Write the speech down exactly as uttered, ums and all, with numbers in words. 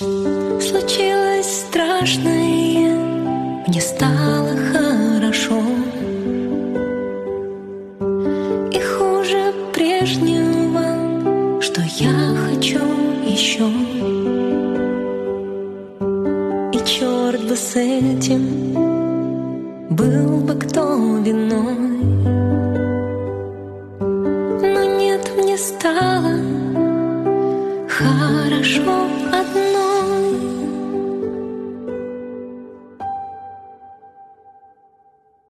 Случилось страшное, мне стало хорошо, и хуже прежнего, что я хочу еще. И черт бы с этим, был бы кто виной, но нет, мне стало хорошо одной.